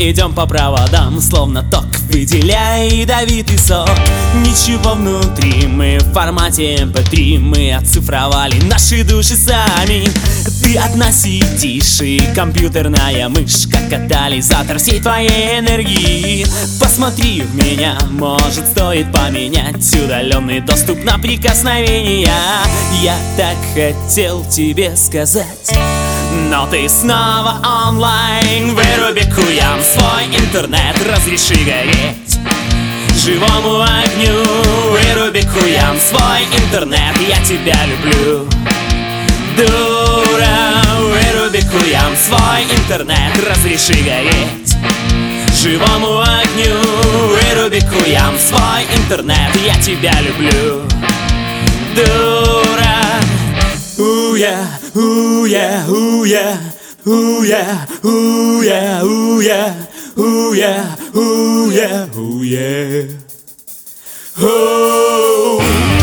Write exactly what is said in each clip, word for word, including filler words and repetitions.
идем по проводам, словно ток, выделяя ядовитый сок. Ничего внутри, мы в формате эм пэ три, мы оцифровали наши души сами. Ты одна сидишь, и компьютерная мышка катализатор всей твоей энергии. Посмотри в меня, может стоит поменять удаленный доступ на прикосновения. Я так хотел тебе сказать, но ты снова онлайн. Выруби куям свой интернет, разреши гореть живому огню. Выруби куям свой интернет, я тебя люблю, дура. Выруби куям свой интернет, разреши гореть живому огню. Выруби куям свой интернет, я тебя люблю, дура. Уя, уя, уя, уя, уя, уя, уя, уя, уя. Оу.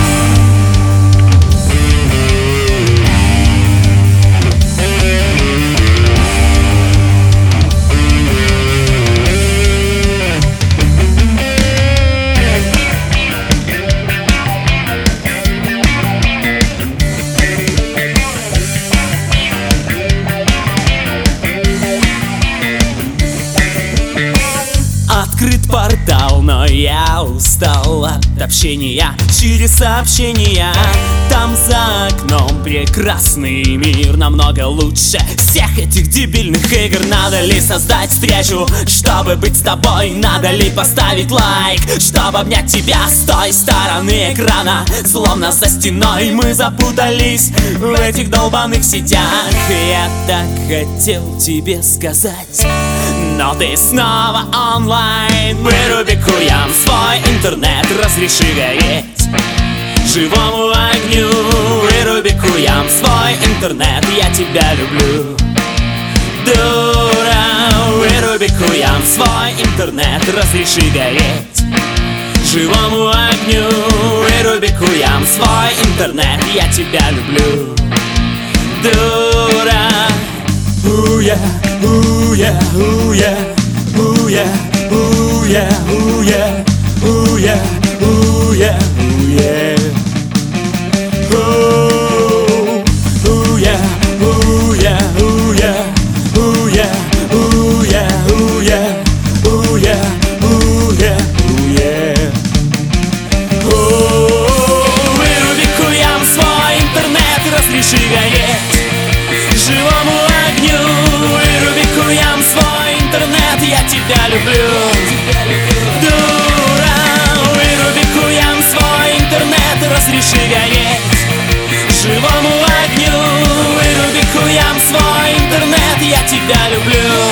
Открыт портал, но я устал от общения через сообщения. Там за окном прекрасный мир, намного лучше всех этих дебильных игр. Надо ли создать встречу, чтобы быть с тобой? Надо ли поставить лайк, чтобы обнять тебя с той стороны экрана? Словно за стеной мы запутались в этих долбаных сетях. Я так хотел тебе сказать, но ты снова онлайн. Выруби куям свой интернет, разреши гореть живому огню. Выруби куям свой интернет, я тебя люблю, дура. Выруби куям свой интернет, разреши гореть живому огню. Выруби куям свой интернет, я тебя люблю, дура. Уя, уя, уя, уя, уя, уя, уя, уя, уя. Оу, уя, уя, уя, уя, уя, уя, уя, уя, уя. Оу, выруби куям свой интернет, разреши гореть живому огню. Выруби куям свой интернет, я тебя люблю, дура. Выруби куям свой интернет, разреши гореть живому огню. Выруби куям свой интернет, я тебя люблю.